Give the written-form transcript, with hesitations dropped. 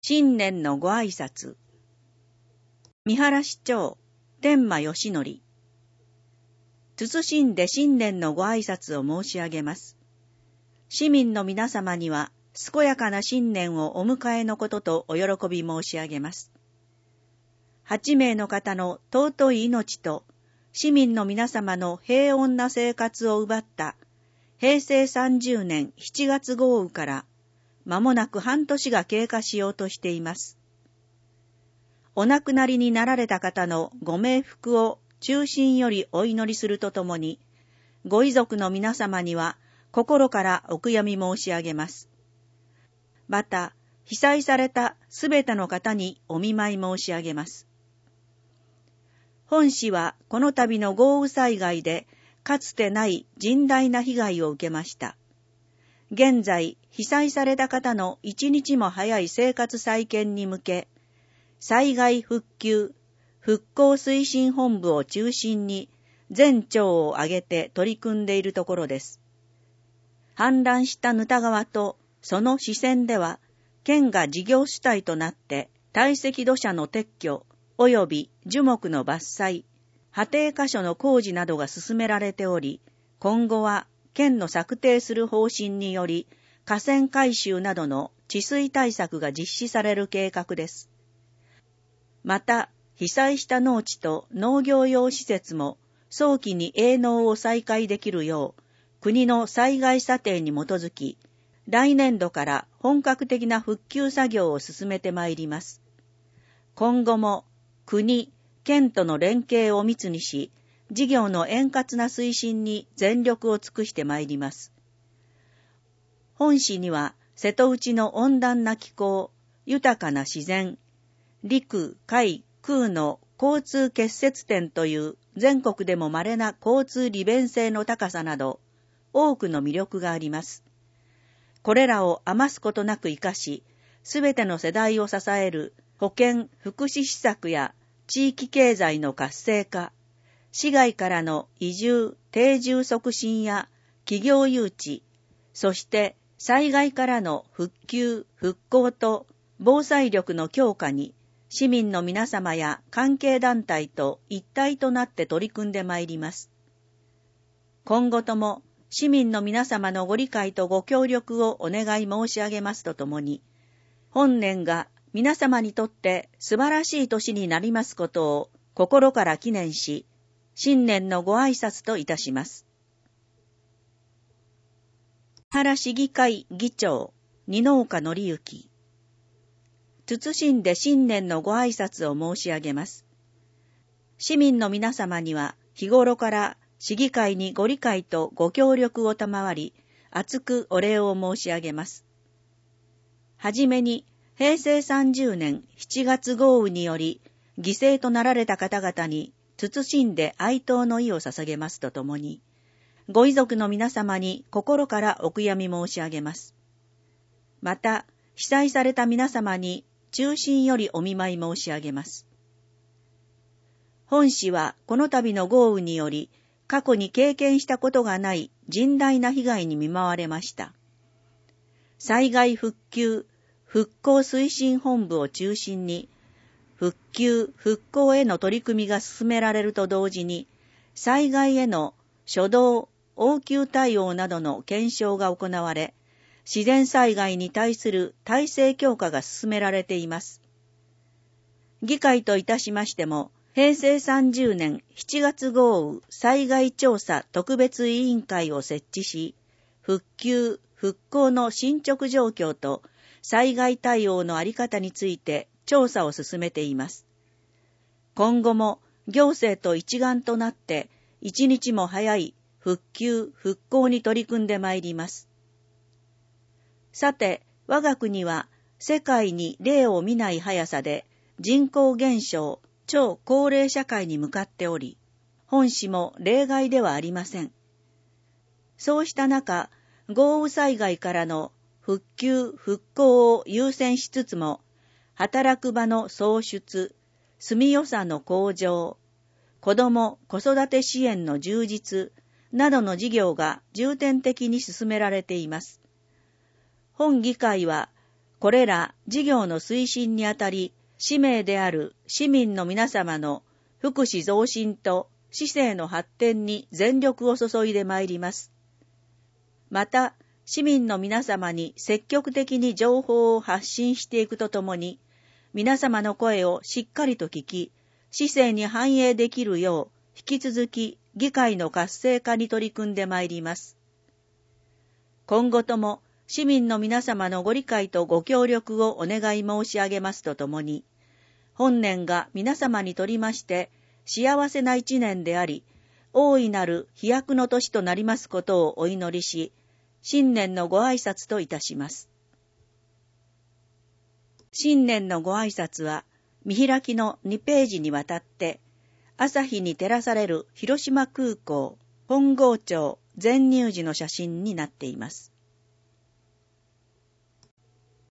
新年のご挨拶。三原市長、天満義則。謹んで新年のご挨拶を申し上げます。市民の皆様には、健やかな新年をお迎えのこととお喜び申し上げます。8名の方の尊い命と、市民の皆様の平穏な生活を奪った平成30年7月豪雨から間もなく半年が経過しようとしています。お亡くなりになられた方のご冥福を衷心よりお祈りするとともに、ご遺族の皆様には心からお悔やみ申し上げます。また、被災されたすべての方にお見舞い申し上げます。本市はこの度の豪雨災害でかつてない甚大な被害を受けました。現在、被災された方の一日も早い生活再建に向け、災害復旧、復興推進本部を中心に全庁を挙げて取り組んでいるところです。氾濫した沼田川とその支川では、県が事業主体となって堆積土砂の撤去及び樹木の伐採、破堤箇所の工事などが進められており、今後は県の策定する方針により、河川改修などの治水対策が実施される計画です。また、被災した農地と農業用施設も早期に営農を再開できるよう、国の災害査定に基づき、来年度から本格的な復旧作業を進めてまいります。今後も国、県との連携を密にし、事業の円滑な推進に全力を尽くしてまいります。本市には瀬戸内の温暖な気候、豊かな自然、陸、海、空の交通結節点という全国でも稀な交通利便性の高さなど、多くの魅力があります。これらを余すことなく生かし、すべての世代を支える保健・福祉施策や地域経済の活性化、市外からの移住・定住促進や企業誘致、そして災害からの復旧・復興と防災力の強化に市民の皆様や関係団体と一体となって取り組んでまいります。今後とも市民の皆様のご理解とご協力をお願い申し上げますとともに、本年が皆様にとって素晴らしい年になりますことを心から祈念し、新年のご挨拶といたします。原市議会議長、二之岡則之。謹んで新年のご挨拶を申し上げます。市民の皆様には日頃から市議会にご理解とご協力を賜り、厚くお礼を申し上げます。はじめに、平成30年7月豪雨により、犠牲となられた方々に、謹んで哀悼の意を捧げますとともに、ご遺族の皆様に心からお悔やみ申し上げます。また、被災された皆様に衷心よりお見舞い申し上げます。本市はこの度の豪雨により、過去に経験したことがない甚大な被害に見舞われました。災害復旧・復興推進本部を中心に、復旧・復興への取り組みが進められると同時に、災害への初動・応急対応などの検証が行われ、自然災害に対する体制強化が進められています。議会といたしましても、平成30年7月豪雨災害調査特別委員会を設置し、復旧・復興の進捗状況と災害対応のあり方について調査を進めています。今後も行政と一丸となって一日も早い復旧・復興に取り組んでまいります。さて、我が国は世界に例を見ない速さで人口減少、超高齢社会に向かっており、本市も例外ではありません。そうした中、豪雨災害からの復旧・復興を優先しつつも、働く場の創出、住みよさの向上、子ども・子育て支援の充実などの事業が重点的に進められています。本議会は、 これら事業の推進にあたり、使命である市民の皆様の福祉増進と市政の発展に全力を注いでまいります。また、市民の皆様に積極的に情報を発信していくとともに、皆様の声をしっかりと聞き、市政に反映できるよう、引き続き議会の活性化に取り組んでまいります。今後とも、市民の皆様のご理解とご協力をお願い申し上げますとともに、本年が皆様にとりまして幸せな一年であり、大いなる飛躍の年となりますことをお祈りし、新年のご挨拶といたします。新年のご挨拶は、見開きの2ページにわたって、朝日に照らされる広島空港、本郷町全入寺の写真になっています。